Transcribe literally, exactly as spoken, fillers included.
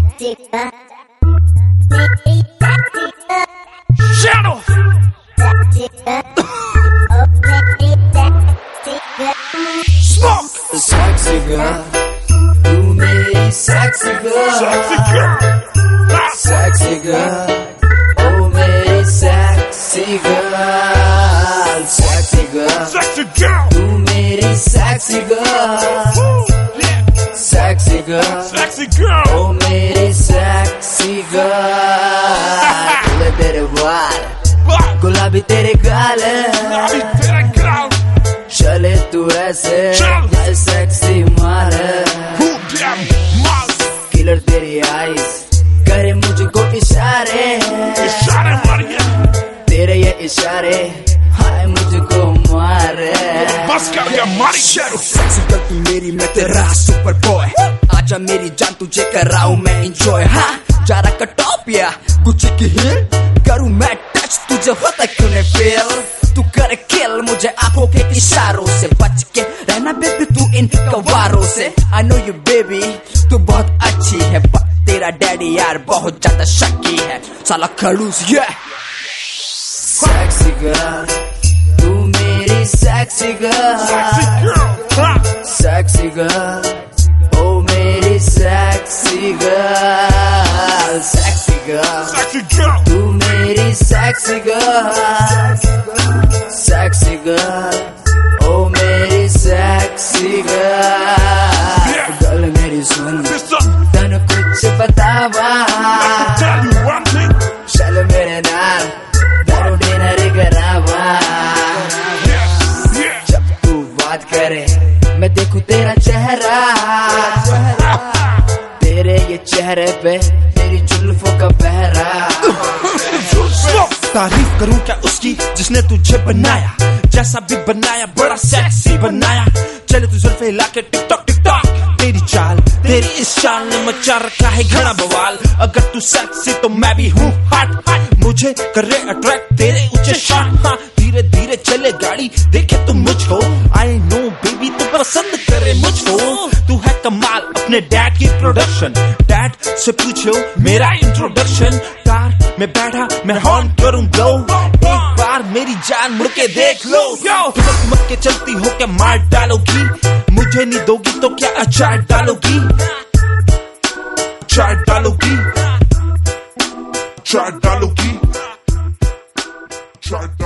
Shadow. Smoke. Sexy girl, तू मेरी sexy girl. Sexy girl. Sexy girl, oh मेरी sexy girl. Sexy girl, Sexy girl. तू मेरी sexy girl. Sexy girl, Sexy girl. oh मेरी sexy girl. गुलाबी तेरे बाल, गुलाबी तेरे गाल, अभी तेरा girl. चले तू ऐसे, चल. ये sexy माल है. Who damn mal. किलर तेरी आईज करे मुझको इशारे, इशारे मारिए. तेरे ये इशारे हाय मुझको मारे. बस कर गया मारी. Shadow. सेक्सी गर्ल तू मेरी, मैं तेरा सुपर बॉय. आजा मेरी जान तुझे कराऊं मैं इंजॉय. हाँ जारा का टॉप या गुच्ची की हिल करूं मैं टच, तुझे होता क्यों नहीं फील. तू करे किल मुझे आंखों के इशारों से, बच के रहना बेबी तू इन कवारों से. आई नो यू बेबी तू बहुत अच्छी है, but तेरा डैडी यार बहुत ज्यादा शक्की है, साला खड़ूस ये. Sexy girl, तू मेरी sexy girl. Sexy girl. Sexy girl, oh मेरी sexy girl. Sexy girl, Sexy girl. तू मेरी sexy girl. Sexy girl, oh मेरी sexy girl. girl मेरी सुन, Listen. तनु कुछ बतावा. Tell you one thing. चल मेरे नाल दारू डिनर करावा. Yes. Yeah. जब तू बात करे मैं देखूं तेरा चेहरा, तेरे ये चेहरे पे तेरी जुल्फों का पहरा. तारीफ करूं क्या उसकी जिसने तुझे बनाया, जैसा भी बनाया बड़ा सेक्सी बनाया. चले तू जुल्फे हिला के टिकटॉक टिकटॉक, तेरी चाल तेरी इस चाल ने मचा रखा है घना बवाल. अगर तू सेक्सी तो मैं भी हूँ हॉट हॉट, मुझे करे अट्रैक्ट तेरे ऊंचे शॉट. हाँ धीरे धीरे चले गाड़ी देखे तू मुझको, आई नो बेबी तू पसंद करे मुझको. तू है कमाल अपने डैड की प्रोडक्शन, डैड से पूछो मेरा इंट्रोडक्शन. कार में बैठा मैं हॉर्न करूं ब्लो, एक बार मेरी जान मुड़ के देख लो. ठुमक ठुमक के चलती हो क्या मार डालोगी, मुझे नहीं दोगी तो क्या अचार डालोगी. अचार डालोगी, अचार डालोगी, अचार